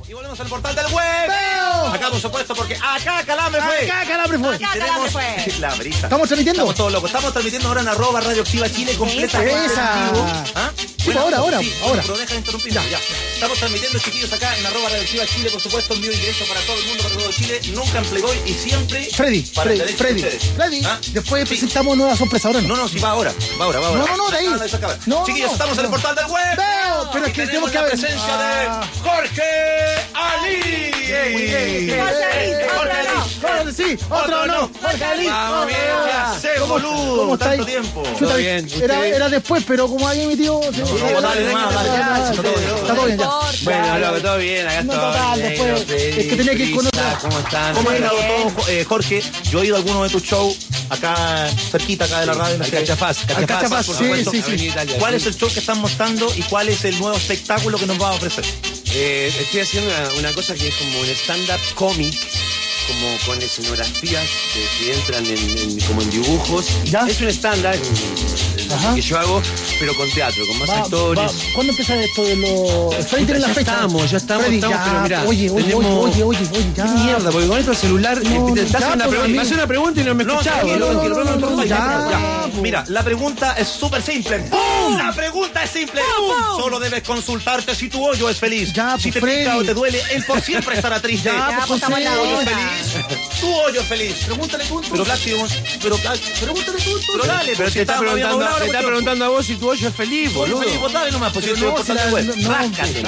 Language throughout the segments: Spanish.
Y volvemos al portal del web. Acá, por supuesto, porque acá Calambre fue. Acá Calambre fue. Y tenemos la brisa. ¿Estamos transmitiendo? Estamos todos locos. Estamos transmitiendo ahora en @Radioactiva Chile completamente en vivo. ¿Ah? Sí, bueno, ahora. Pero deja de interrumpir. Ya. Estamos transmitiendo, chiquillos, acá en @Radioactiva Chile, por supuesto, en vivo y directo para todo el mundo, para todo Chile. Nunca en Playboy y siempre Freddy. ¿Ah? Después presentamos nueva sorpresa, ahora no, sí, va ahora. No, de ahí. Chiquillos, estamos en el portal del web. Pero es que tenemos que la ver. presencia de Jorge Ali. Jorge Ali. Sí, otro no. Jorge Ali. Vamos bien, ¿qué hace, boludo? ¿Cómo está Tanto ahí? tiempo. Chuta, bien. Era después, pero como ahí mi tío. Dale, Está todo bien ya. Bueno, loco, todo bien, acá No, estoy. total, después, es que tenía que ir con otra. ¿Cómo están? ¿Cómo ha estado todo, Jorge? Yo he ido a alguno de tus shows acá, cerquita acá de la radio. Al Cachafaz, Cachafaz, por sí, supuesto, sí. Avenida Italia. ¿Cuál es el show que están mostrando y cuál es el nuevo espectáculo que nos va a ofrecer? Estoy haciendo una cosa que es como un stand-up cómic, como con escenografías que entran como en dibujos. ¿Ya? Es un stand-up que yo hago, pero con teatro, con más actores. ¿Cuándo empieza esto de los... Freddy tiene la fecha? Ya estamos, Freddy, pero mirá. Oye, ya. ¿Qué mierda? Porque con esto el celular te hace una pregunta y no me escuchaba. Mira, la pregunta es súper simple. ¡Pum! La pregunta es simple. ¡Pum! Solo debes consultarte si tu hoyo es feliz. Ya, si te Freddy. pica o te duele, él por siempre estará triste. pues, tu hoyo es señora. feliz. Tu hoyo es feliz. Pregúntale tú. Pero Plácido, pregúntale tú. Pero dale, Pero te está preguntando a vos si tu hoyo es feliz, boludo. feliz, vos dale nomás, porque Pero yo estoy portal del web. Ráscate.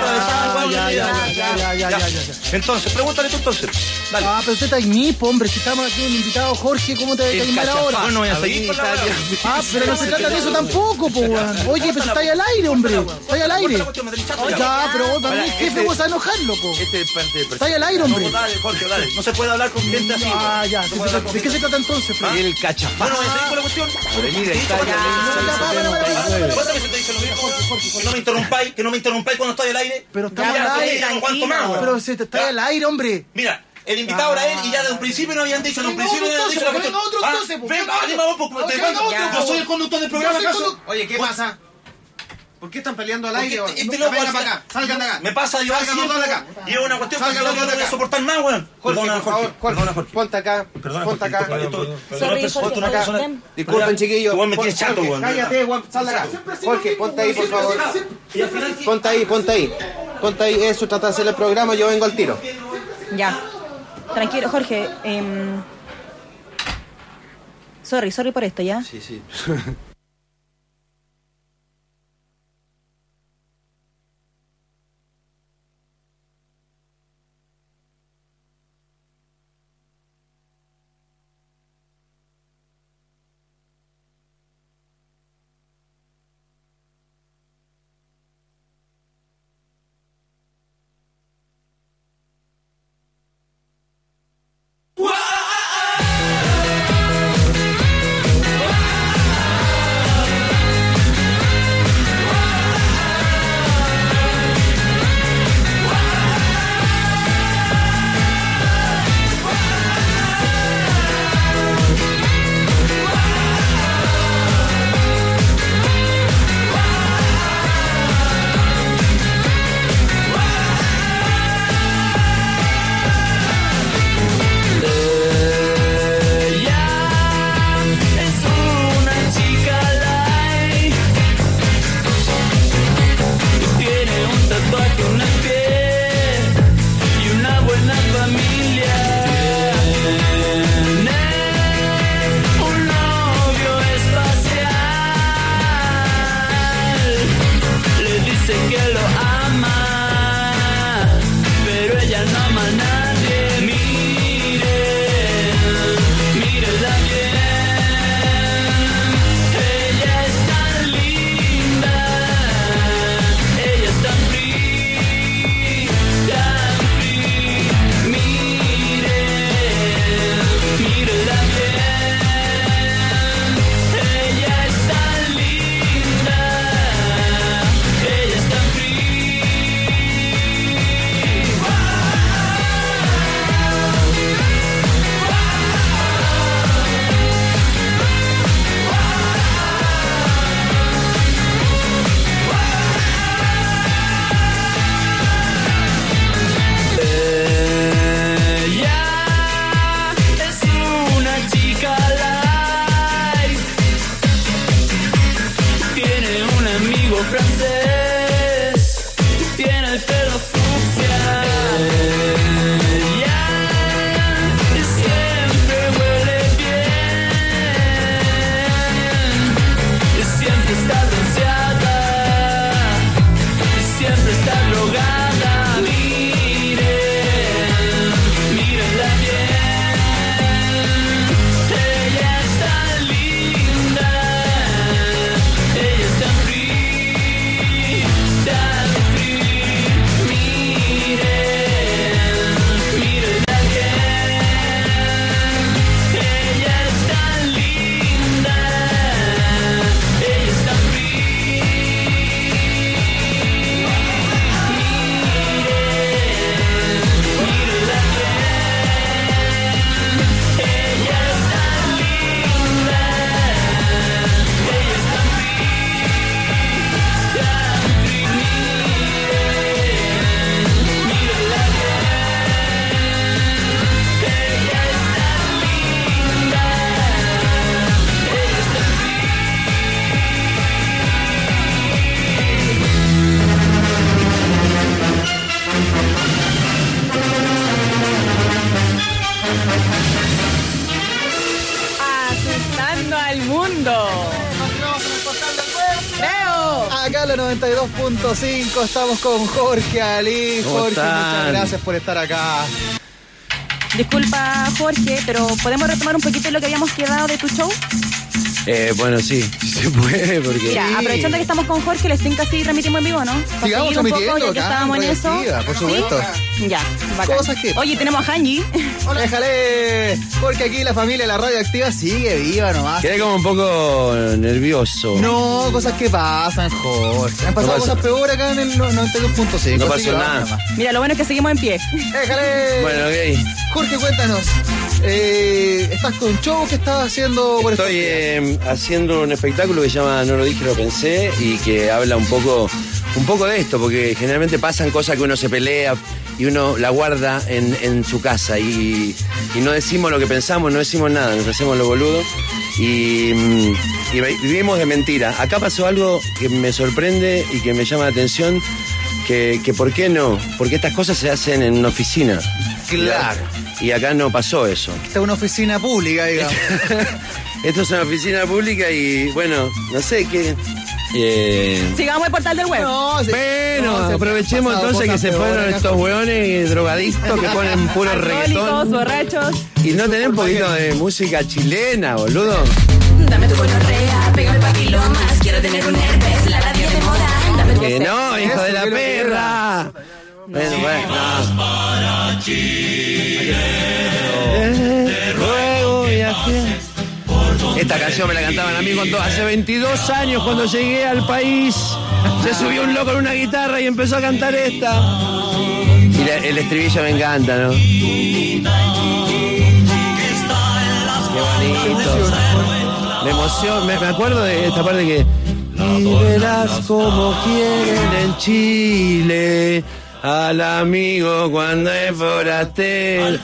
Ya. Entonces, pregúntale tú entonces. Dale. Pero usted está ahí mismo, hombre. Si estamos aquí un invitado, Jorge, ¿cómo te vas a animar ahora? Bueno, voy a seguir con la hora. Pero no se trata de eso tampoco, po, weón. Oye, pero está ahí al aire, hombre. Está ahí al aire. Ya, pero vos también, jefe, vos a enojar, loco. Este es parte del Está ahí al aire, hombre. Dale, Jorge, dale. No se puede hablar con gente así. Ya. ¿De qué se trata entonces, Freddy? El Cachafaz. Bueno, voy a seguir con la cuestión. Avenida Italia, ¿Cuántas veces te dicen lo mismo? Que no me interrumpáis cuando estoy al aire. Pero estamos al aire. ¿En cuánto más, güey? Pero se te está al aire, hombre. Mira, el invitado era él y ya desde un principio no habían dicho, la cuestión. Venga otro entonces, po. Yo soy el conductor del programa, ¿acaso? Oye, ¿qué pasa? ¿Por qué están peleando al aire? Este loco Venga para acá, salgan de acá. me pasa a llevar Salgan siempre los dos de acá. llevo una cuestión que Salgan yo los no dos de voy a acá. soportar más, weón. Jorge, Perdona, por favor, Perdona, Jorge. ponte acá, Perdona, ponte acá. Sorry, acá. Disculpen, chiquillos. Tú me tienes chato, Jorge, weón. cállate, Juan, sal de acá. Jorge, ponte ahí, por favor. Ponte ahí, eso, trata de hacer el programa, yo vengo al tiro. Ya. Tranquilo, Jorge. Sorry por esto, ¿ya? Sí. la 92.5. Estamos con Jorge Ali. Jorge, muchas gracias por estar acá. Disculpa, Jorge, pero ¿podemos retomar un poquito lo que habíamos quedado de tu show? Bueno, sí se puede, porque... Mira, aprovechando que estamos con Jorge, les tengo así transmitimos en vivo, ¿no? Sigamos transmitiendo, ya que estábamos en eso. Por supuesto. ¿Sí? Ya, bacán. Cosas que... Oye, tenemos a Hanji. Déjale, porque aquí la familia de la Radioactiva sigue viva nomás. Quedé como un poco nervioso. No, cosas que pasan, Jorge. Han pasado cosas peores acá en el 92.5. No pasó nada. Mira, lo bueno es que seguimos en pie. Déjale. Bueno, ok. Jorge, cuéntanos. ¿Estás con un show que estás haciendo por esto? Estoy haciendo un espectáculo que se llama No lo dije, lo pensé, y que habla un poco de esto, porque generalmente pasan cosas que uno se pelea y uno la guarda en su casa y no decimos lo que pensamos, no decimos nada, nos hacemos lo boludo y vivimos de mentira. Acá pasó algo que me sorprende y que me llama la atención, que ¿por qué no? Porque estas cosas se hacen en una oficina. Claro. Y acá no pasó eso. Esta es una oficina pública, digamos. Esto es una oficina pública y, bueno, no sé qué... Sigamos el portal del web. Bueno, aprovechemos entonces que se fueron estos hueones drogadictos que ponen puro reggaetón. Borrachos. Y no tenés un poquito de música chilena, boludo. Dame tu gonorrea, pégame papilomas, quiero tener un herpes, la radio de moda. Dame tu Que no, hijo de la perra. Bueno. Ruego y así. Esta canción me la cantaban a mí hace 22 años cuando llegué al país. Se subió un loco en una guitarra y empezó a cantar esta. Y el estribillo me encanta, ¿no? Qué bonito. Me emociono, me acuerdo de esta parte que... Y verás como quieren en Chile al amigo cuando es forastero.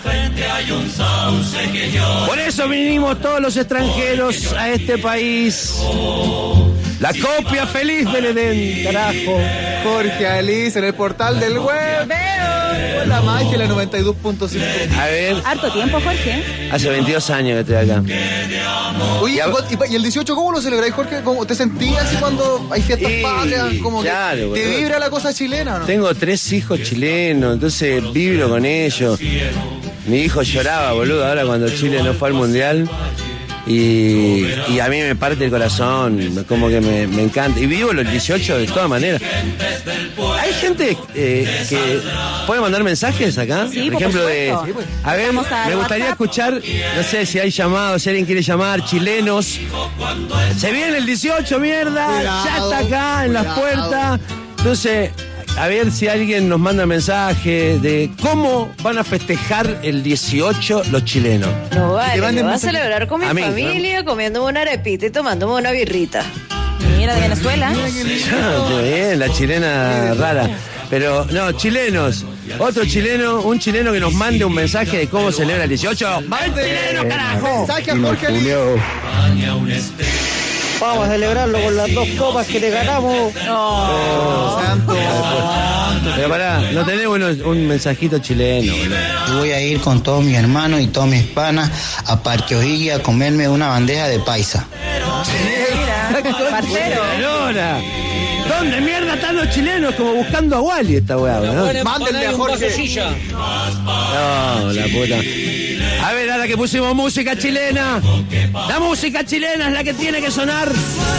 Por eso vinimos todos los extranjeros a este país. La copia feliz del Edén, carajo. Jorge Alice en el portal del web. La magia, la 92.5. A ver. Harto tiempo, Jorge. Hace 22 años que estoy acá. Oye, ¿y el 18 cómo lo celebráis, Jorge? ¿Cómo te sentías así cuando hay fiestas patrias? Como claro, que te vibra la cosa chilena, ¿no? Tengo 3 hijos chilenos, entonces vibro con ellos. Mi hijo lloraba, boludo, ahora cuando Chile no fue al Mundial. Y a mí me parte el corazón, como que me encanta. Y vivo los 18 de todas maneras. Hay gente que puede mandar mensajes acá. Sí, por ejemplo, a ver, me gustaría escuchar, no sé si hay llamados, si alguien quiere llamar, chilenos. Se viene el 18, mierda, ya está acá en las puertas. Entonces... a ver si alguien nos manda mensaje de cómo van a festejar el 18 los chilenos. No vale, lo voy a celebrar con mi familia, ¿no? Comiéndome una arepita y tomándome una birrita. Mira, de Venezuela. Bien, la chilena rara. Pero, no, chilenos. Otro chileno, un chileno que nos mande un mensaje de cómo celebra el 18. ¡Vamos, chileno, carajo! Mensaje a Jorge. Vamos a celebrarlo con las 2 copas que le ganamos. Santo. Pero pará, no tenemos un mensajito chileno, boludo. Voy a ir con todos mis hermanos y todos mis panas a Parque O'Higgins a comerme una bandeja de paisa. Mira, parcero. ¿Dónde mierda están los chilenos? Como buscando a Wally esta weá, ¿no? Mándenle a Jorge. No, la puta. A ver, ahora que pusimos música chilena. La música chilena es la que tiene que sonar.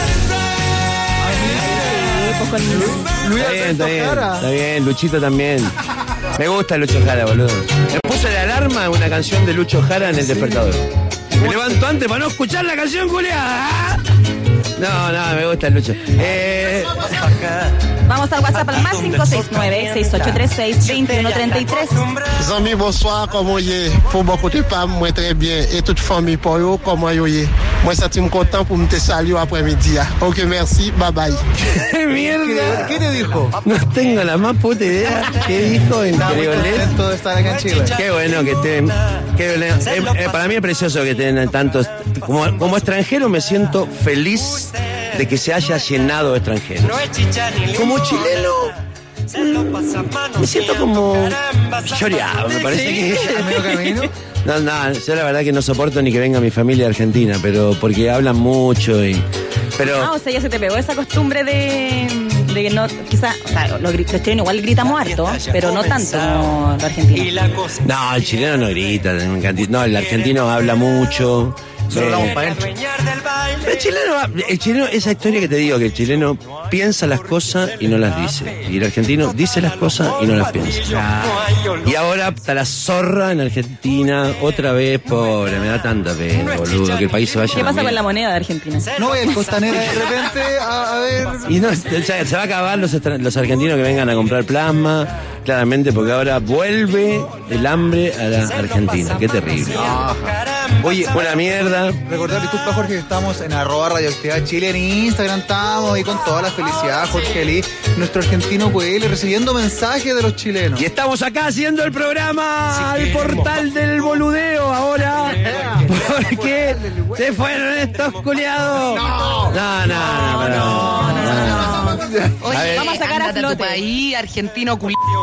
Está bien, Luchito también. Me gusta Lucho Jara, boludo. Me puse de alarma una canción de Lucho Jara en el despertador. Me levanto antes para no escuchar la canción, culiada. No, me gusta Lucho. Vamos al WhatsApp al más 569-6836-2133. Zami, bonsoir, comment y pour beaucoup de femmes, moi très bien. Et toute famille pour eux, comment y moi ça me content pour me te saluer après-midi. Ok, merci, bye bye. ¿Qué mierda? ¿Qué te dijo? No tengo la más puta idea. ¿Qué dijo en Creolés? Todo estar acá en Chile. Qué bueno que estén. Para mí es precioso que estén tantos. Como extranjero me siento feliz de que se haya llenado de extranjeros. Como chileno me siento como choreado, me parece que... ¿Medio camino? No, yo la verdad que no soporto ni que venga mi familia argentina, pero porque hablan mucho y... Pero... O sea, ya se te pegó esa costumbre de de que no, quizás, o sea, los chilenos igual gritamos harto, pero no tanto como los argentinos. No, el chileno no grita, no, el argentino habla mucho. Solo hablamos para adentro. El chileno, esa historia que te digo, que el chileno piensa las cosas y no las dice. Y el argentino dice las cosas y no las piensa. Y ahora está la zorra en Argentina, otra vez, pobre, me da tanta pena, boludo, que el país se vaya. ¿Qué pasa con la moneda de Argentina? No voy a Costanera de repente a ver. Y no, se va a acabar los argentinos que vengan a comprar plasma, claramente, porque ahora vuelve el hambre a la Argentina. Qué terrible. Oye, buena mierda. Recordar, disculpa Jorge, que estamos en @radioactividad Chile en Instagram, estamos y con toda la felicidad, Jorge Lee, nuestro argentino QL, recibiendo mensajes de los chilenos. Y estamos acá haciendo el programa, el portal del boludeo ahora, porque se fueron estos culiados. No. Oye, vamos a sacar a flote. Ahí, argentino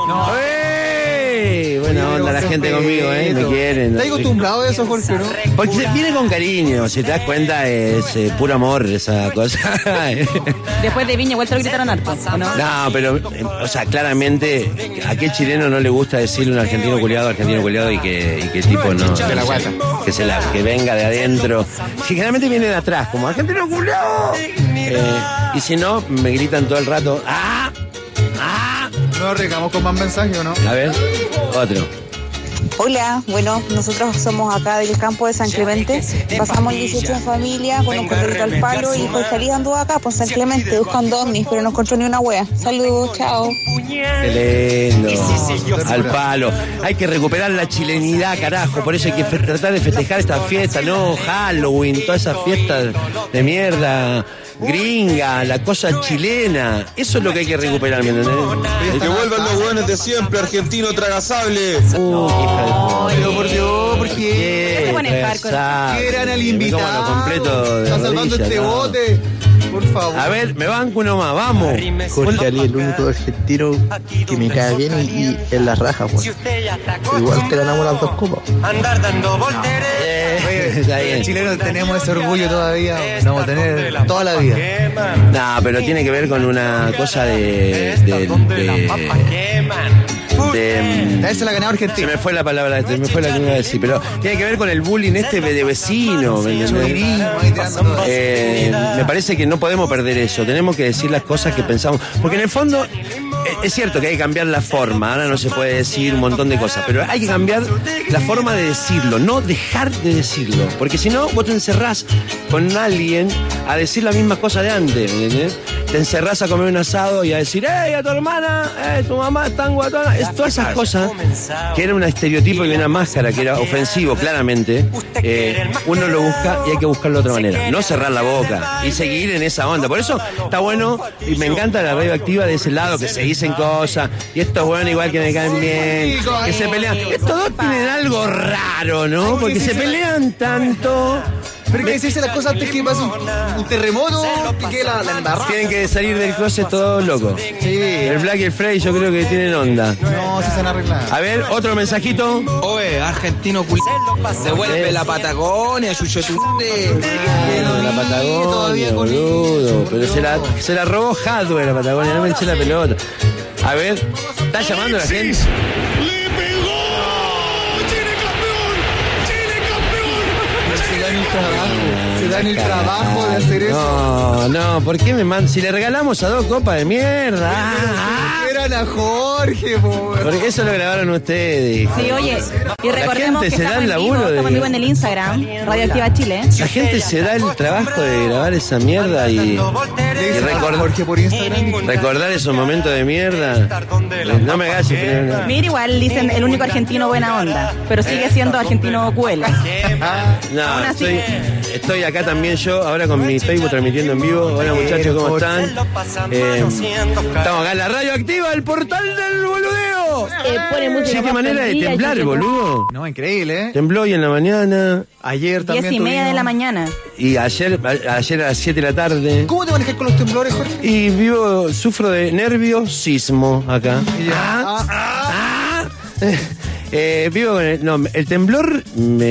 Buena onda la gente conmigo, me quieren. ¿Estás acostumbrado a eso, Jorge, no? Porque viene con cariño, si te das cuenta es puro amor esa cosa. Después de Viña igual te lo gritaron harto, ¿o no? No, pero, o sea, claramente, ¿a qué chileno no le gusta decirle un argentino culiado y que el tipo no... Que venga de adentro. Que generalmente viene de atrás, como argentino culiado. Y si no, me gritan todo el rato, ¡ah! No arriesgamos con más mensajes, ¿o no? A ver, otro. Hola, bueno, nosotros somos acá del campo de San Clemente. Pasamos el 18 en familia con un corderito al palo y pues salí andando acá por San Clemente buscando ovnis, pero no encontró ni una wea. Saludos, chao. Qué lindo. Al palo. Hay que recuperar la chilenidad, carajo. Por eso hay que tratar de festejar esta fiesta, ¿no? Halloween, todas esas fiestas de mierda. Gringa, la cosa chilena. Eso es lo que hay que recuperar, ¿me entendés? Y que vuelvan los buenos de siempre, argentino tragasable. Pero por Dios, ¿por qué? Se pone hardcore. ¿Qué eran al invitado? Completo de está salvando rodilla, este bote. Por favor. A ver, me banco uno más, vamos. Jorge Ali, el único argentino que me cae bien y en la raja, pues. Igual te ganamos las 2 copas. Andar dando volteres. Los chilenos tenemos ese orgullo todavía. Lo vamos a tener toda la vida. No, pero tiene que ver con una cosa de se la ganó Argentina. Se me fue la palabra, se me fue la que iba a decir, pero tiene que ver con el bullying de vecino. Me parece que no podemos perder eso. Tenemos que decir las cosas que pensamos, porque en el fondo es cierto que hay que cambiar la forma. Ahora no se puede decir un montón de cosas, pero hay que cambiar la forma de decirlo, no dejar de decirlo, porque si no vos te encerrás con alguien a decir la misma cosa de antes, ¿entendés? Te encerrás a comer un asado y a decir, ¡hey, a tu hermana! Tu mamá es tan guatona! Todas esas cosas, que era un estereotipo y una máscara, que era ofensivo, claramente, uno lo busca y hay que buscarlo de otra manera. No cerrar la boca y seguir en esa onda. Por eso está bueno, y me encanta la radioactiva de ese lado, que se dicen cosas, y estos bueno igual que me caen bien, que se pelean. Estos dos tienen algo raro, ¿no? Porque se pelean tanto... Pero hay que decirse las cosas antes que pase un terremoto y que la embarrada. Tienen que salir del closet todos locos. Sí. El Black y el Frey yo creo que tienen onda. No, se han arreglado. A ver, otro mensajito. Oye, argentino devuelve la Patagonia, Chuchotunde. La Patagonia, boludo. Pero se la robó Hadwe la Patagonia, no me eché la pelota. A ver, ¿está llamando a la gente? Se dan el trabajo de hacer eso. No, ¿por qué me mandan? Si le regalamos a 2 copas de mierda. Eran a Jorge, pobre. Porque eso lo grabaron ustedes. Sí, oye, y recordemos que estamos en vivo en el Instagram, Radioactiva Chile. La gente se da el trabajo de grabar esa mierda y recordar Jorge por Instagram. Recordar esos momentos de mierda. No me hagas. Mira, igual dicen el único argentino buena onda, pero sigue siendo argentino QL. No, estoy acá también yo, ahora con mi Facebook transmitiendo en vivo. Hola muchachos, ¿cómo están? Estamos acá en la Radioactiva, el portal del boludeo. Sí, qué manera de temblar, boludo. No, increíble, ¿eh? Tembló hoy en la mañana. Ayer también. 10:30 de la mañana. Y ayer a las 7 de la tarde. ¿Cómo te manejas con los temblores, Jorge? Y sufro de nerviosismo acá. Vivo con el temblor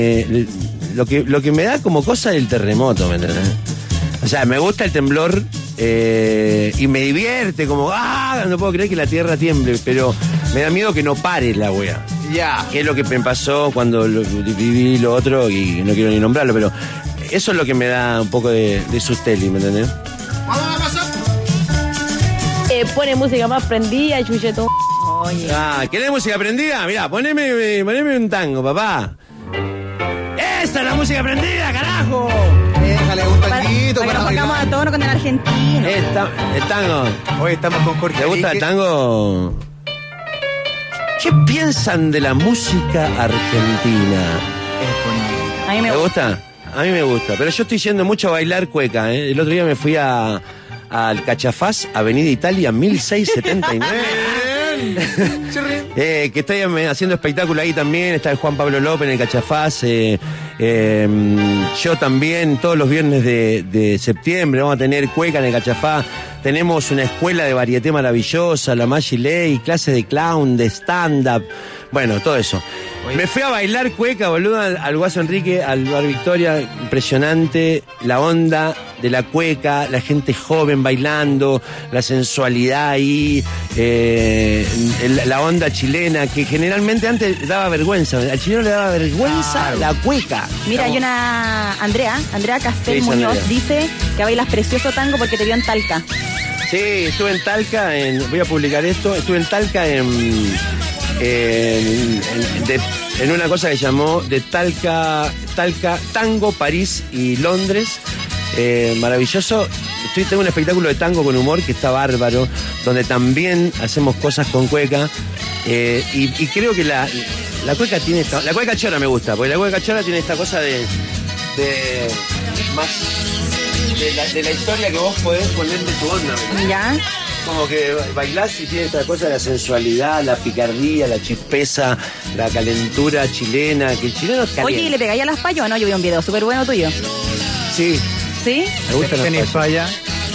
lo que me da como cosa es el terremoto, ¿me entendés? O sea, me gusta el temblor y me divierte, como, no puedo creer que la tierra tiemble, pero me da miedo que no pare la wea. Ya. Que es lo que me pasó cuando viví lo otro, y no quiero ni nombrarlo, pero eso es lo que me da un poco de susteli, ¿me entendés? Pone música más prendida, chucheto. Oye. ¿Querés música prendida? Mirá, poneme un tango, papá. ¡Esta es la música prendida, carajo! Déjale un tanguito para que nos pongamos a tono con el argentino. El tango. Hoy estamos con Jorge. ¿Te gusta el tango? ¿Qué piensan de la música argentina? Es bonita. A mí me gusta. A mí me gusta, pero yo estoy yendo mucho a bailar cueca, ¿eh? El otro día me fui al Cachafaz, Avenida Italia, 1679. Que estoy haciendo espectáculo ahí también. Está el Juan Pablo López en el Cachafaz. Yo también, todos los viernes de septiembre vamos a tener cueca en el Cachafaz. Tenemos una escuela de varieté maravillosa, la Maggi Ley, clases de clown, de stand-up. Bueno, todo eso. Me fui a bailar cueca, boludo, al Guaso Enrique, al Bar Victoria. Impresionante la onda de la cueca, la gente joven bailando, la sensualidad ahí, la onda chilena, que generalmente antes daba vergüenza. Al chileno le daba vergüenza la cueca. Mira, hay una Andrea Castel Muñoz, dice que bailas precioso tango porque te vio en Talca. Sí, estuve en Talca, voy a publicar esto, estuve en Talca en una cosa que llamó de Talca, Tango, París y Londres. Maravilloso. Tengo un espectáculo de tango con humor que está bárbaro, donde también hacemos cosas con cueca. Y creo que la cueca tiene la cueca chora me gusta, porque la cueca chora tiene esta cosa de la historia que vos podés ponerle tu onda, ¿verdad? Ya. Como que bailás y tiene esta cosa de la sensualidad, la picardía, la chispeza, la calentura chilena, que el chileno es caliente. Oye, ¿y le pegáis a las payas o no? Yo vi un video súper bueno tuyo. Sí. ¿Sí? Me gusta la paya.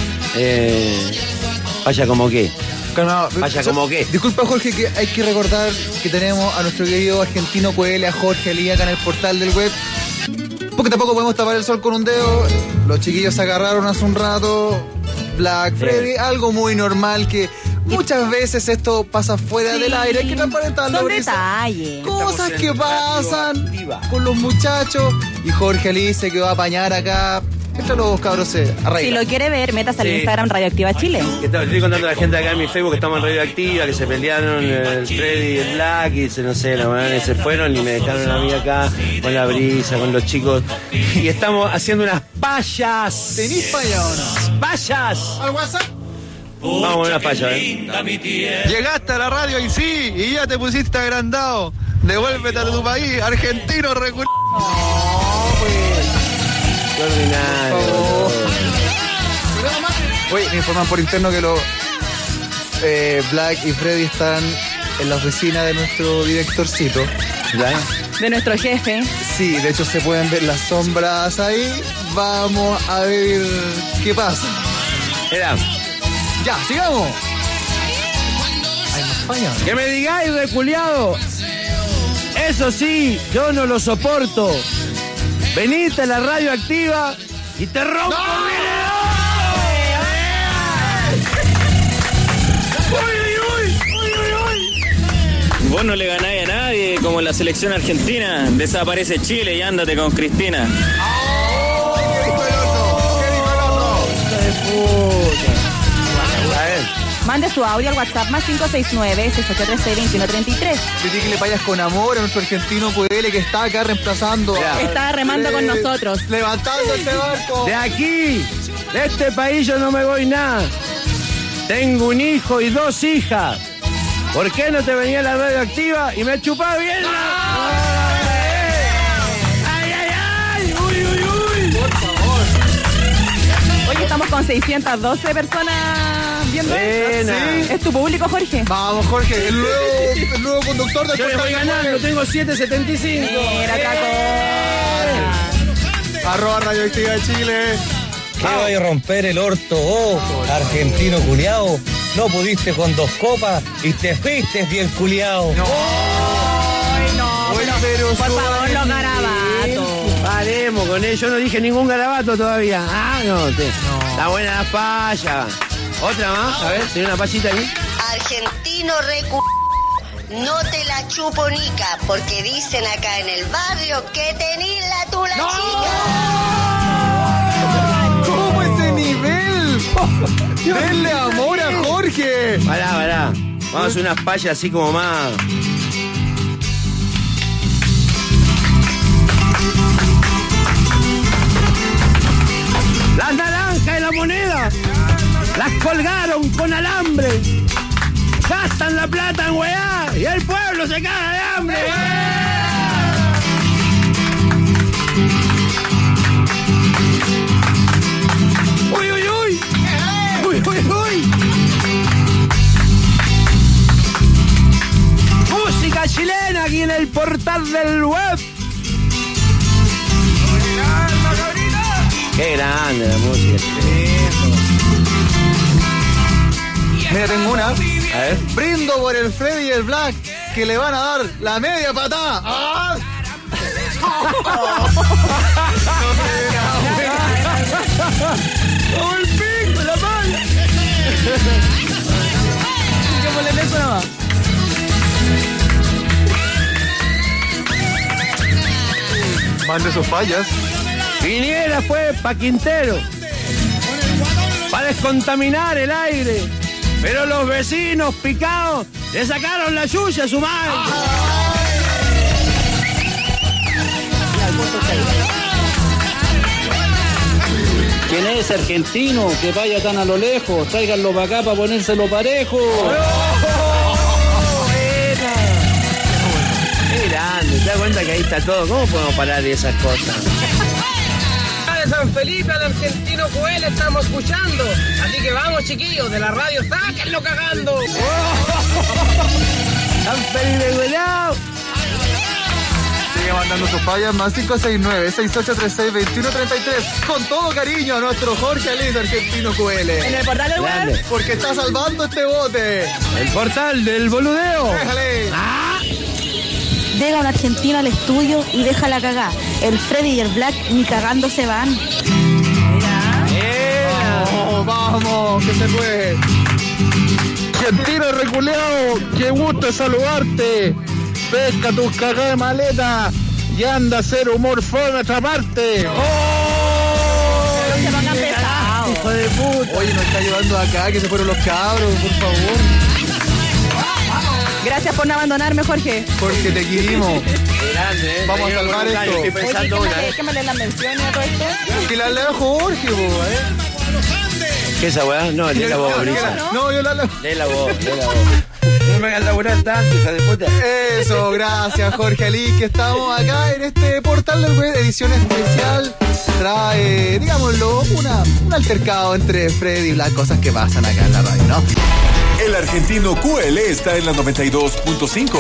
¿Paya como qué? Vaya, como qué. Disculpa, Jorge, que hay que recordar que tenemos a nuestro querido argentino Coelho, a Jorge Elía acá en el portal del web. Porque tampoco podemos tapar el sol con un dedo. Los chiquillos se agarraron hace un rato. Black, Freddy, algo muy normal que muchas veces esto pasa fuera del aire. Hay que transparentarlo. Son detalles. Cosas que pasan con los muchachos. Y Jorge Elía se quedó a apañar acá. Entre los cabros se arregla. Si lo quiere ver, métase al Instagram Radioactiva Chile. Estoy contando a la gente acá en mi Facebook que estamos en Radioactiva, que se pelearon el Freddy y el Black, y se fueron y me dejaron a mí acá con la brisa, con los chicos. Y estamos haciendo unas payas. ¿Tenís payas o no? ¡Payas! ¿Al WhatsApp? Vamos con unas payas, Llegaste a la radio y sí, y ya te pusiste agrandado. Devuélvete a tu país, argentino reculado. Qué ordinario. Oye, me informan por interno que los Black y Freddy están en la oficina de nuestro directorcito. ¿Ya? De nuestro jefe. Sí, de hecho se pueden ver las sombras ahí. Vamos a ver qué pasa. Era. Ya, sigamos. Hay más pañas. Que me digáis, reculiado. Eso sí, yo no lo soporto. Veniste a la Radioactiva y te rompo Vos no le ganáis a nadie, como en la selección argentina. Desaparece Chile y ándate con Cristina. Mande su audio al WhatsApp más 569-6836-2133. Pedí que le vayas con amor a nuestro argentino Coelho, que está acá reemplazando. Está remando con nosotros. Levantando este barco. De aquí, de este país yo no me voy nada. Tengo un hijo y 2 hijas. ¿Por qué no te venía a la Radioactiva y me chupaba bien ¡Ay, ay, ay! ¡Uy, uy, uy! Por favor. Oye, estamos con 612 personas viendo esto. ¿Sí? ¿Es tu público, Jorge? Vamos, Jorge, el nuevo conductor del Yo le voy ganando, tengo 7.75. Mira, @Radioactiva Radioactiva Chile. ¿Qué vaya a romper el orto, argentino culiao? No pudiste con 2 copas y te fuiste bien culiao. No, pero por favor, los garabatos. Paremos con ello, yo no dije ningún garabato todavía. Está buena la paya. Otra más, a ver, tiene una payita ahí. Argentino no te la chupo nica, porque dicen acá en el barrio que tenés la tula chica. ¿Cómo ese nivel? Denle amor a Jorge. Pará. Vamos a hacer unas payas así como más. Las naranjas y la moneda las colgaron con alambre. Gastan la plata en weá y el pueblo se caga de hambre. ¡Uy, uy, uy! ¡Uy, uy, uy! Música chilena aquí en el portal del web. ¡Qué grande la música! Mira, tengo una. A ver. Brindo por el Freddy y el Black, que le van a dar la media patada. ¡Ah! ¡Oh, el pico, la mano! ¿Qué eso nomás? Mande sus fallas. Piñera fue pa' Quintero para descontaminar el aire, pero los vecinos picados le sacaron la yuya a su madre. ¿Quién es argentino? Que vaya tan a lo lejos, tráiganlo para acá para ponérselo parejo. Qué grande, ¿te das cuenta que ahí está todo? ¿Cómo podemos parar de esas cosas? De San Felipe al argentino QL estamos escuchando. Así que vamos, chiquillos, de la radio, sáquenlo cagando. San Felipe, golao. Sigue mandando sus fallas, más 569-6836-2133. Con todo cariño a nuestro Jorge Alís, argentino QL. En el portal del web. Porque está salvando este bote. El portal del boludeo. Déjale. Llega un argentino al estudio y deja la cagá. El Freddy y el Black ni cagando se van. Vamos, que se puede. Argentino reculeado, qué gusto saludarte. Pesca tus cagadas de maleta y anda a hacer humor fue de nuestra parte. Se van a pesar. Hijo de puta. Oye, nos está llevando acá, que se fueron los cabros, por favor. Gracias por no abandonarme, Jorge. Porque te querimos. Grande, vamos a salvar esto. Estoy pensando una. ¿Qué me leen las menciones a todo esto? Que la lea Jorge, ¿Qué es esa weá? No, lee la voz, Brisa. No, yo la leo. Lee la voz. No me hagan laburar tanto, hija de puta. Eso, gracias, Jorge Alí, que estamos acá en este portal del web, edición especial. Trae, digámoslo, un altercado entre Freddy y Black, cosas que pasan acá en la radio, ¿no? El argentino QL está en la 92.5.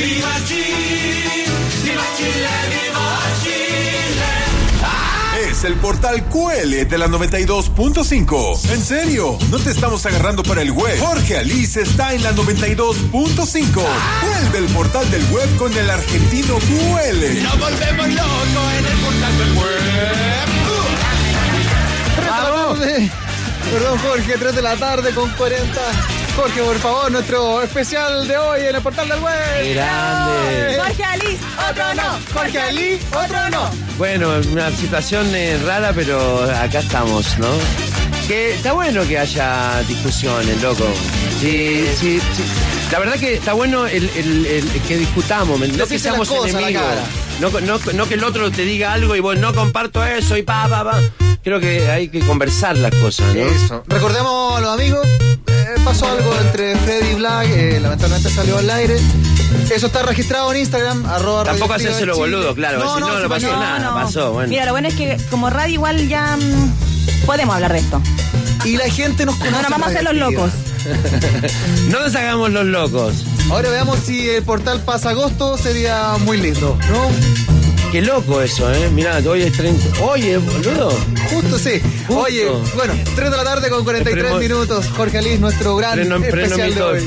Es el portal QL de la 92.5. En serio, no te estamos agarrando para el web. Jorge Alís está en la 92.5. Vuelve el portal del web con el argentino QL. Nos volvemos locos en el portal del web. ¡Vamos! Perdón, Jorge, 3 de la tarde con 40. Jorge, por favor, nuestro especial de hoy en el portal del web. Grande. Jorge Alís, otro no. Jorge Alís, otro no. Bueno, una situación rara, pero acá estamos, ¿no? Que está bueno que haya discusiones, loco. Sí. La verdad que está bueno el que discutamos, no que seamos enemigos. No que el otro te diga algo y vos no comparto eso y pa. Creo que hay que conversar las cosas, ¿no? Eso. Recordemos a los amigos, pasó algo entre Freddy y Black, lamentablemente salió al aire. Eso está registrado en Instagram, @. Tampoco hacérselo boludo, claro. No pasó nada, pasó, bueno. Mira, lo bueno es que como radio igual ya podemos hablar de esto. Y la gente nos conoce. No nos vamos a hacer los locos. No nos hagamos los locos. Ahora veamos si el portal pasa agosto, sería muy lindo, ¿no? Qué loco eso, Mirá, hoy es 30. Oye, boludo. Justo, sí. Justo. Oye, bueno, 3 de la tarde con 43 minutos. Jorge Alís, nuestro gran especial de hoy.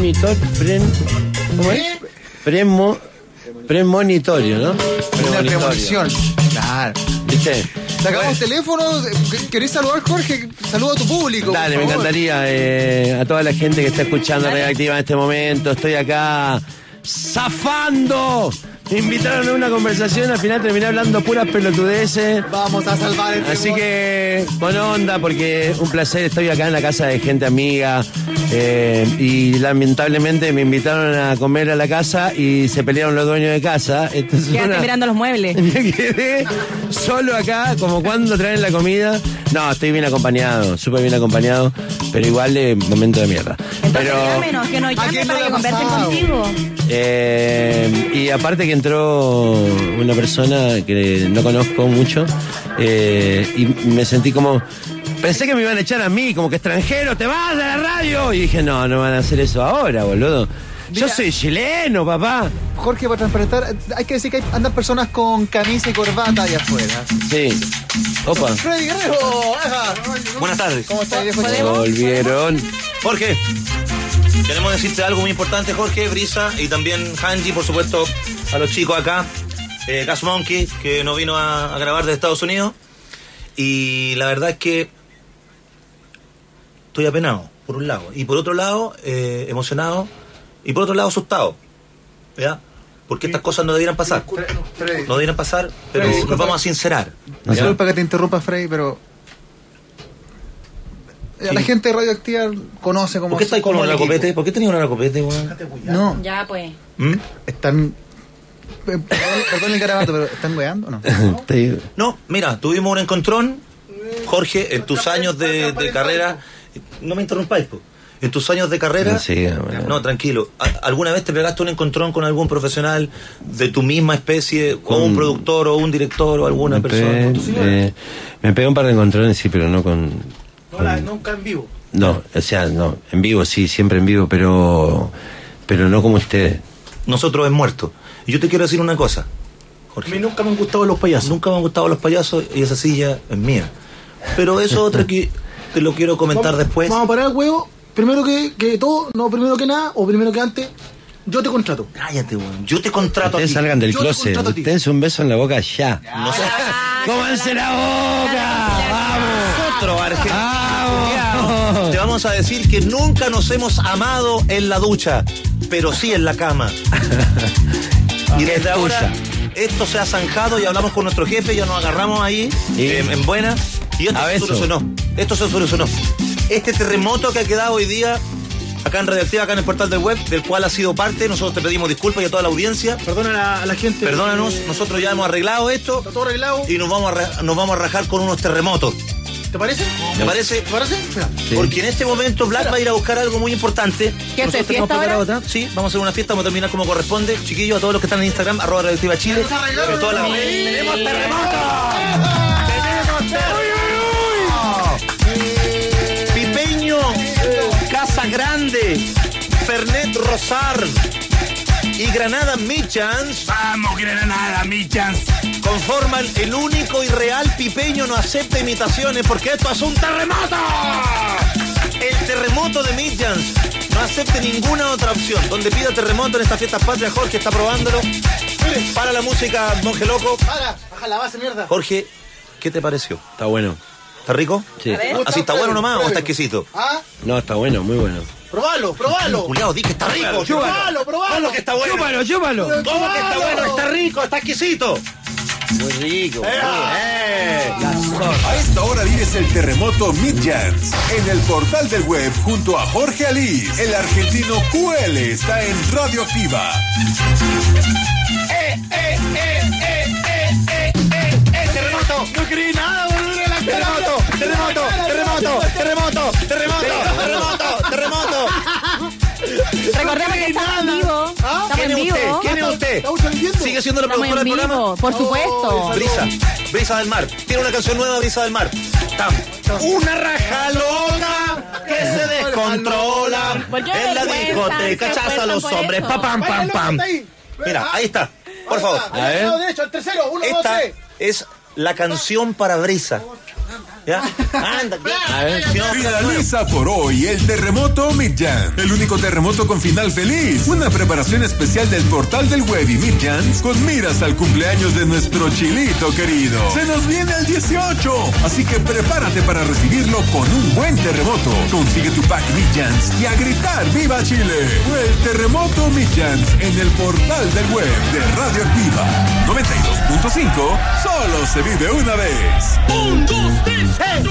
¿Cómo es? Premonitorio, ¿no? Una premonición. Claro. ¿Viste? Sacamos teléfono. ¿Querés saludar, Jorge? Saluda a tu público. Dale, me encantaría. A toda la gente que está escuchando Radioactiva en este momento. Estoy acá zafando. Me invitaron a una conversación, al final terminé hablando puras pelotudeces. Vamos a salvar el Así que, con onda, porque un placer. Estoy acá en la casa de gente amiga. Y lamentablemente me invitaron a comer a la casa y se pelearon los dueños de casa. Quedaste mirando los muebles. Me quedé solo acá, como cuando traen la comida. No, estoy bien acompañado, súper bien acompañado, pero igual momento de mierda. Entonces llámenos, que nos llamen para que conversen contigo. Y aparte que entró una persona que no conozco mucho y me sentí como... Pensé que me iban a echar a mí, como que extranjero, te vas de la radio. Y dije, no van a hacer eso ahora, boludo. Yo soy chileno, papá. Jorge, para transparentar, hay que decir que andan personas con camisa y corbata allá afuera. Sí. Opa. Freddy Guerrero. Buenas tardes. ¿Cómo estás, viejo? Volvieron. Jorge, queremos decirte algo muy importante, Jorge, Brisa, y también Hanji, por supuesto, a los chicos acá. Gas Monkey, que nos vino a grabar de Estados Unidos. Y la verdad es que estoy apenado, por un lado. Y por otro lado, emocionado. Y por otro lado, asustado. ¿Ya? Porque estas cosas no debieran pasar. No debieran pasar, pero nos vamos a sincerar. Disculpa que te interrumpa, Freddy, pero... La gente de Radioactiva conoce como... ¿Por qué estáis con un copete? ¿Por qué tenías un copete, weón? No. Ya, pues. Están... Perdón el garabato, pero ¿están weando o no? No, mira, tuvimos un encontrón, Jorge, en tus años de carrera. No me interrumpáis, po. En tus años de carrera. Sí, bueno. No, tranquilo. ¿Alguna vez te pegaste un encontrón con algún profesional de tu misma especie, o un productor, o un director, o alguna persona? Me pegué un par de encontrones, sí, pero no con... Nunca en vivo. No, o sea, no, en vivo sí, siempre en vivo, pero no como ustedes. Nosotros es muerto. Y yo te quiero decir una cosa, Jorge. A mí nunca me han gustado los payasos. Nunca me han gustado los payasos y esa silla es mía. Pero eso es otra que te lo quiero comentar después. Vamos a parar el huevo. Primero que todo, no primero que nada, o primero que antes, yo te contrato. Cállate, weón. Yo te contrato ustedes a ti. Salgan del closet. Ustedes un beso en la boca ya. No sé. ¡Cómanse la boca! ¡Vamos! Nosotros, argentinos, te vamos a decir que nunca nos hemos amado en la ducha, pero sí en la cama. Y desde ahora esto se ha zanjado y hablamos con nuestro jefe, ya nos agarramos ahí en buena y esto se solucionó. Esto se solucionó. Este terremoto que ha quedado hoy día acá en Radioactiva, acá en el portal del web, del cual ha sido parte, nosotros te pedimos disculpas y a toda la audiencia. Perdona a la gente. Perdónanos, nosotros ya hemos arreglado esto. Está todo arreglado. Y nos vamos a rajar con unos terremotos. ¿Te parece? ¿Te parece? Sí. Porque en este momento Black va a ir a buscar algo muy importante. ¿Qué hace, fiesta ahora? Sí, vamos a hacer una fiesta, vamos a terminar como corresponde. Chiquillos, a todos los que están en Instagram, @Radioactiva Chile. ¡Tenemos terremoto! Pipeño, Casa Grande, Fernet Rosar y Granada Michans. Vamos, Granada Michans. Conforman el único y real pipeño no acepta imitaciones porque esto es un terremoto. El terremoto de Michans. No acepte ninguna otra opción. Donde pida terremoto en estas fiestas patrias, Jorge está probándolo. Para la música, monje loco. Baja la base, mierda. Jorge, ¿qué te pareció? Está bueno. ¿Está rico? Sí. ¿Así está bueno nomás o está exquisito? No, está bueno, muy bueno. Probalo. Juliado, di que está rico. Probalo. ¿Cómo que está bueno? Chúpalo. ¿Cómo que está bueno? Está rico, está exquisito. Muy rico. A esta hora vives el terremoto Midjans en el portal del web junto a Jorge Alís. El argentino QL está en Radioactiva. Terremoto. No creí nada, boludo. Terremoto. Recordemos que estamos en vivo. Estamos en vivo. ¿Quién es usted? ¿Sigue siendo la Estamos productora en del programa? vivo, por supuesto. Brisa del Mar. Tiene una canción nueva, Brisa del Mar. Una raja loca que se descontrola en la discoteca. Chaza a los hombres. Pam. Mira, ahí está. Por favor. Derecho, el tercero. 1, 2, 3. Esta es la canción para Brisa. ¿Ya? Anda, Finaliza por hoy el terremoto Midjans, el único terremoto con final feliz. Una preparación especial del portal del web y Midjans con miras al cumpleaños de nuestro chilito querido. Se nos viene el 18, así que prepárate para recibirlo con un buen terremoto. Consigue tu pack Midjans y a gritar ¡Viva Chile! El terremoto Midjans en el portal del web de Radio Activa 92.5. Solo se vive una vez. 1, 2, 3.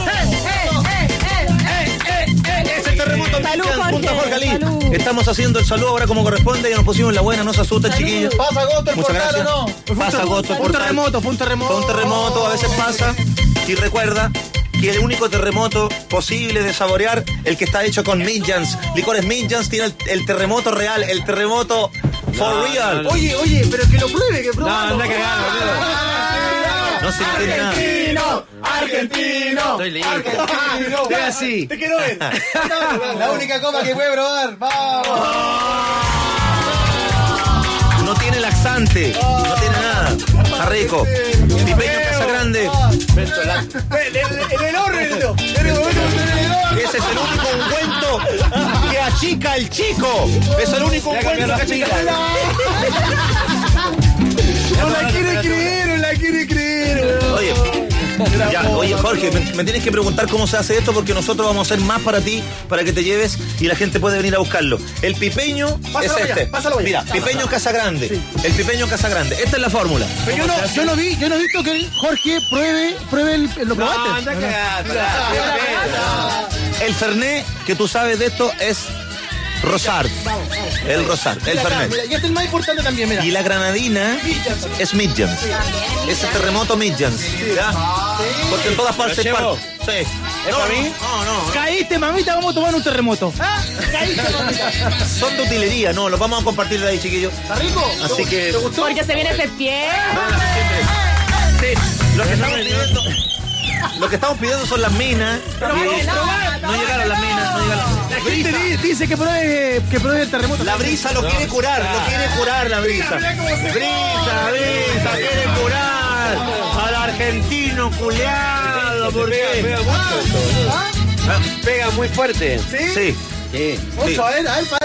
Ese terremoto Salud, Midjans, Jorge, junto a Jorge Ali. salud. Estamos haciendo el saludo ahora como corresponde. Ya nos pusimos en la buena, no se asusten, chiquillos. ¿Pasa agosto el Muchas portal gracias. o no? Pasa agosto el Fue un portal. terremoto, fue un terremoto. Fue un terremoto, a veces pasa. Y recuerda que el único terremoto posible de saborear, el que está hecho con Midjans. Licores Midjans tiene el terremoto real, el terremoto for real. Oye, pero que lo pruebe, que pruebe. No, anda cagando, No se entiende nada. Argentino. Estoy listo. Argentino. Estoy así. Te quiero ver. La única copa que puede probar. ¡Vamos! No tiene laxante, no tiene nada. Está rico. Pipeño Casa Grande. En el horno. Ese es el único ungüento que achica el chico. Es el único ungüento que achica. No la quiere creer. Oye, Jorge, me tienes que preguntar cómo se hace esto porque nosotros vamos a hacer más para ti, para que te lleves y la gente puede venir a buscarlo. El pipeño Pásalo es este. allá, pásalo allá. Mira, pipeño Casa Grande. Sí. El pipeño Casa Grande. Esta es la fórmula. Pero yo no he visto que Jorge pruebe lo probaste. No, anda cagando. El Fernet, que tú sabes de esto, es Rosart. El Rosart, el Fernet. Mira, y este es el más importante también, mira. Y la granadina es Midjans. Es el terremoto Midjans. ¿Ya? Porque en todas partes. ¿Lo llevo? Sí. ¿Es para mí? No. Caíste, mamita, vamos a tomar un terremoto. Caíste, mamita. Son de utilería, no, los vamos a compartir de ahí, chiquillos. ¿Está rico? Así que. ¿Te gustó? Porque se viene septiembre. Sí, lo que estamos pidiendo son las minas. No llegaron las minas, no llegaron. La gente dice que pruebe el terremoto. La brisa lo quiere curar, la brisa. Brisa, quiere curar al argentino culeado. ¿Por qué? Pega muy fuerte. Sí. Ocho, a ver.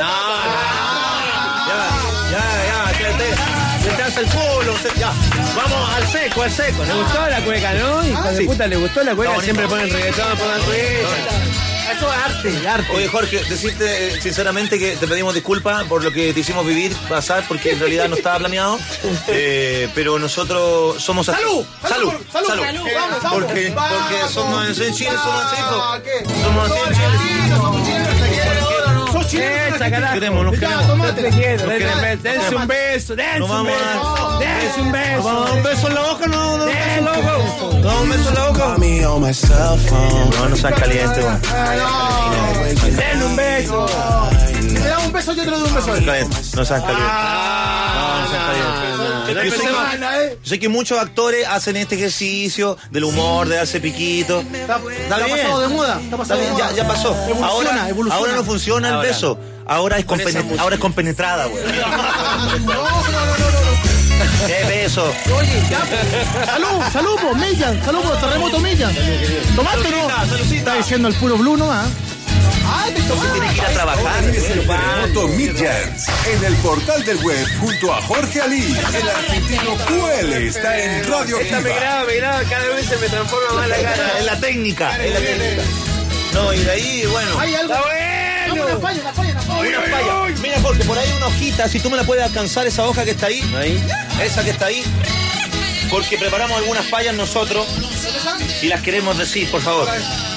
Ya, te hace el culo. Ya, vamos al seco. Le gustó la cueca, ¿no? Hijo de puta, le gustó la cueca. No, siempre no. ponen reggaetón, ponen Eso es arte. Oye, Jorge, decirte sinceramente que te pedimos disculpas por lo que te hicimos pasar, porque en realidad no estaba planeado. Pero nosotros somos así. ¡Salud! Vamos. Porque somos así en Chile, somos así. Somos así en Chile. Sos chileno. Nos queremos. Dense un beso, Nos vamos a dense un beso. ¿Vamos a dar un beso en la boca? No, Dense ¿Vamos a dar un beso en la boca? No seas caliente, weón. Denle un beso. Le da un beso, yo te lo doy un beso. No seas caliente. No seas caliente. Yo sé que muchos actores hacen este ejercicio del humor, de darse piquito. Está bien. pasado de moda. Ya pasó. Evoluciona. Ahora no funciona el beso. Ahora es compenetrada, güey. No. ¿Qué beso? Oye, ya. Salud, po, Midjans. Salud, po, terremoto Midjans. ¿Tomaste o no? Saludcita. Está diciendo el puro Blue, ¿no? Entonces tiene que ir a trabajar. Es el terremoto Midjans en el portal del web junto a Jorge Ali. El argentino QL está en Radio Esta me Activa. graba, cada vez se me transforma más la cara. Es la técnica. No, y de ahí, bueno. Hay algo. Está bueno. Una falla. Una falla. Mira, porque por ahí hay una hojita, si tú me la puedes alcanzar, esa hoja que está ahí. Esa que está ahí. Porque preparamos algunas fallas nosotros y las queremos decir, por favor.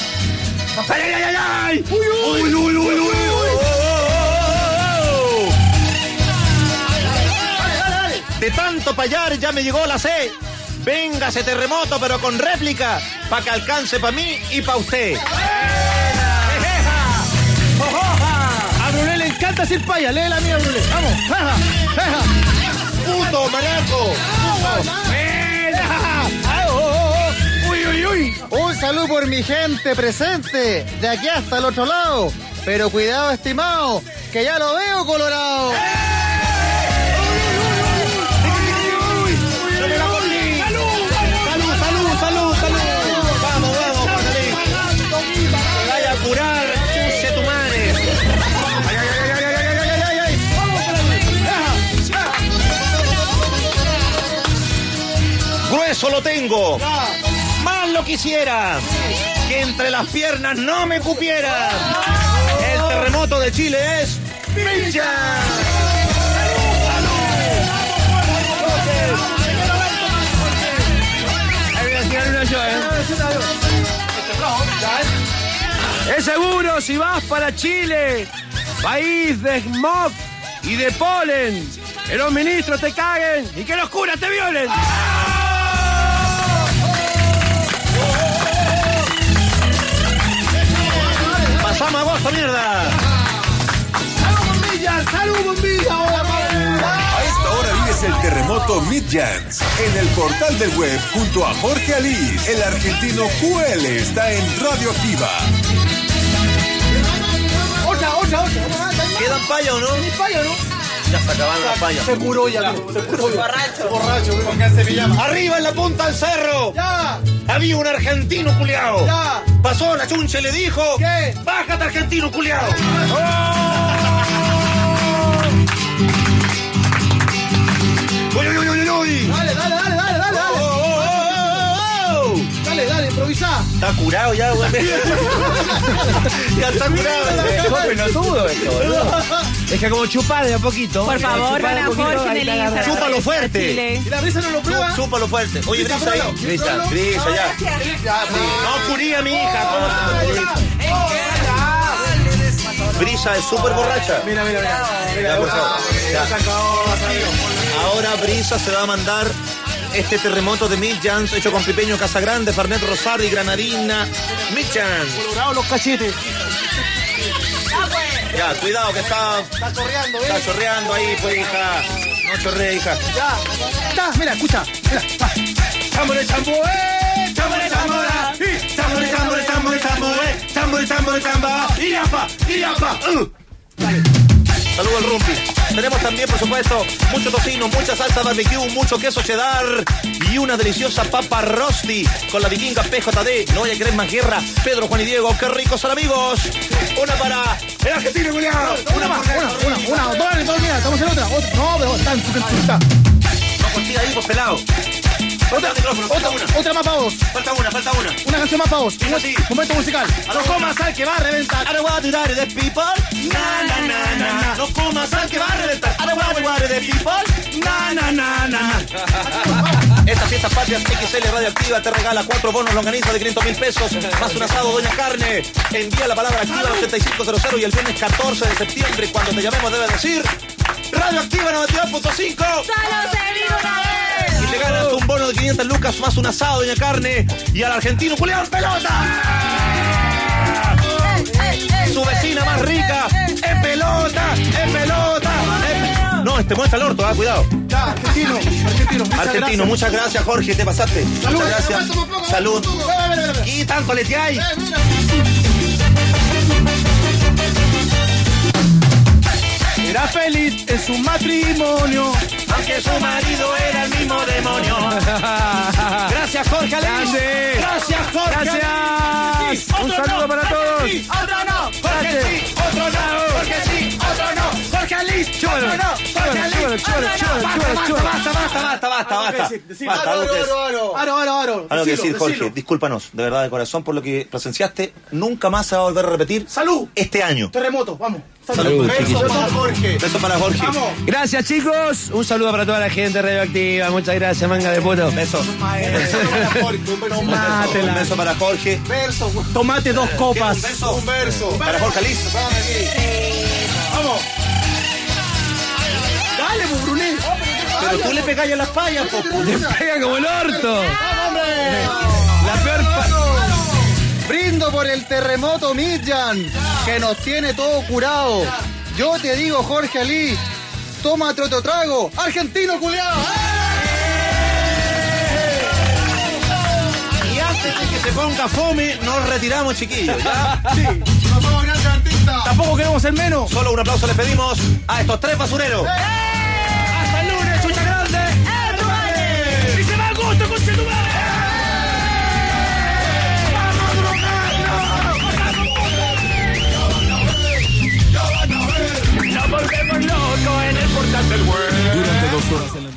¡Ay! ¡Uy! De tanto payar ya me llegó la C. Venga ese terremoto, pero con réplica, para que alcance para mí y para usted. A Brulé le encanta decir paya. Lee la mía, Brulé. Vamos. ¡Puto, manaco! ¡Uy! Un saludo por mi gente presente, de aquí hasta el otro lado. Pero cuidado, estimado, que ya lo veo colorado. ¡Salud! Vamos, solo tengo. Más lo quisiera. Que entre las piernas no me cupiera. El terremoto de Chile es Miljan. Es seguro si vas para Chile, país de smog y de polen, que los ministros te caguen y que los curas te violen. Pasamos agosto, mierda. ¡Salud, bombilla! ¡Salud, bombilla! A esta hora vives el terremoto Midjans en el portal del web junto a Jorge Alís. El argentino QL está en Radioactiva. ¡Otra! ¿Quedan payas o no? ¿Paya o no? Ya se acabaron las payas. Se curó ya. Borracho. Pónganse pijama. ¡Arriba en la punta del cerro! ¡Ya! Había un argentino culiao. ¡Ya! Pasó la chuncha y le dijo: ¿qué? ¡Bájate, argentino culiao! ¡Uy! Dale. Dale, improvisá. Está curado ya, güey. Ya está curado. Joder, no tuvo esto, boludo. Es que como chupar de a poquito. Por favor, van a Jorge en el Instagram. Chúpalo fuerte. ¿Y la brisa no lo prueba? Chúpalo fuerte. Oye, Brisa ahí. Brisa, ya. No curía a mi hija. Brisa es súper borracha. Mira. Ya, por favor. Ya. Ahora Brisa se va a mandar este terremoto de Midjans hecho con pipeño Casagrande, Fernet Rosado y granadina. Midjans. Colorados los cachetes. Ya, cuidado que está chorreando, Está chorreando ahí, pues, hija. No chorrea, hija. Ya. Está, mira, escucha. Mira. ¡Tambore, tambore! ¡Tambore, tambora! ¡Tambore, tambore, tambore, tambore! ¡Tambore, tambore, tamba! ¡Iyapa! Saludos al Rumpi. Tenemos también, por supuesto, mucho tocino, mucha salsa barbecue, mucho queso cheddar y una deliciosa papa rosti con la vikinga PJD. No voy a querer más guerra. Pedro, Juan y Diego, qué ricos son, amigos. Una para el argentino, culiao. Una más. Dos, mira, estamos en otra. No, pero está en su cantita. No, contigo ahí, pues, pelado. Otra más para vos. Falta una. Una canción más para vos. Sí. Momento musical. No comas al que va a reventar. I don't want to die the people. Na. No comas al que va a reventar. I don't want to die the people. Na. Estas fiestas patrias XL Radioactiva te regala 4 bonos longaniza de 500.000 pesos más un asado Doña Carne. Envía la palabra activa al 8500 y el viernes 14 de septiembre cuando te llamemos debes decir Radioactiva 92.5. ¡Solo se vive una vez! Y te ganas un bono de 500 lucas más un asado Doña Carne y al argentino Julián Pelota. Su vecina más rica es pelota. No, muestra el orto, cuidado. Ya, argentino. Muchas gracias, Jorge, te pasaste. Salud, muchas gracias. Salud. Y tanto le hay. Era feliz en su matrimonio, aunque su marido era el mismo demonio. Gracias, Jorge Alís. Gracias, Jorge. Gracias. Un saludo para todos. Otro no. Jorge sí. Otro no. Jorge sí. Otro no. Jorge Alís. Otro no. Jorge Alís. Aro. Algo que decir, Jorge. Discúlpanos, de verdad, de corazón, por lo que presenciaste. Nunca más se va a volver a repetir. ¡Salud! Este año. Terremoto, vamos. Salud. Beso para Jorge. Beso para Jorge. Vamos. Gracias, chicos. Un saludo para toda la gente radioactiva. Muchas gracias, manga de puto. Beso. Tomátela. Un beso para Jorge. Tomate 2 copas. Un verso. Para Jorge Alís. Vamos. Dale, Bruné. Pero tú le pegas a las payas, poco. Le pega como el orto. La peor Brindo por el terremoto Midjan, que nos tiene todo curado. Yo te digo, Jorge Alís, tómate otro trago. Argentino culiao. Y antes de que se ponga fome, nos retiramos, chiquillos. ¿Ya? Sí. Nos vamos a ganar cantista. Tampoco queremos ser menos. Solo un aplauso les pedimos a estos 3 basureros. Hasta el lunes, chucha grande. Y se va a gusto, conche tu madre. Nos volvemos locos en el portal del web. Durante 2 horas en la